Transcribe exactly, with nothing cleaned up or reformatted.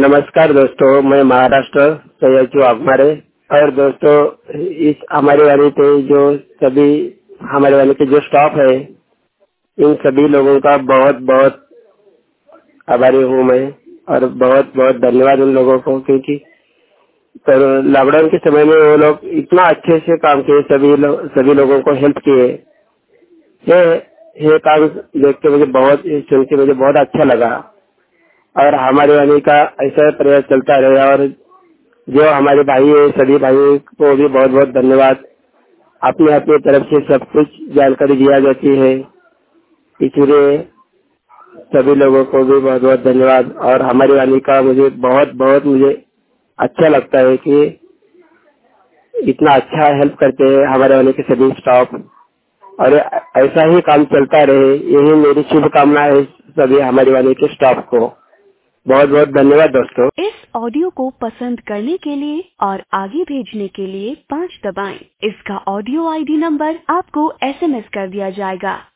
नमस्कार दोस्तों, मैं महाराष्ट्र सयाजी वाघमारे। और दोस्तों, इस हमारे वाले पे जो सभी हमारे वाले के जो स्टाफ है, इन सभी लोगों का बहुत बहुत आभारी हूँ मैं। और बहुत बहुत धन्यवाद उन लोगों को, क्योंकि लॉकडाउन के समय में वो लोग इतना अच्छे से काम किए, सभी लो, सभी लोगों को हेल्प किए। ये ये काम देख के मुझे बहुत, सुन के मुझे बहुत अच्छा लगा। और हमारे वाले का ऐसा प्रयास चलता रहे। और जो हमारे भाई है, सभी भाइयों को भी बहुत बहुत धन्यवाद। अपने अपने तरफ से सब कुछ जानकारी दिया जाती है, इसलिए सभी लोगों को भी बहुत बहुत धन्यवाद। और हमारे वाले का मुझे बहुत बहुत मुझे अच्छा लगता है कि इतना अच्छा हेल्प करते हैं हमारे वाले के सभी स्टाफ। और ऐसा ही काम चलता रहे, यही मेरी शुभकामना है सभी हमारे वाले के स्टाफ को। बहुत बहुत धन्यवाद दोस्तों। इस ऑडियो को पसंद करने के लिए और आगे भेजने के लिए पाँच दबाएं। इसका ऑडियो आईडी नंबर आपको एसएमएस कर दिया जाएगा।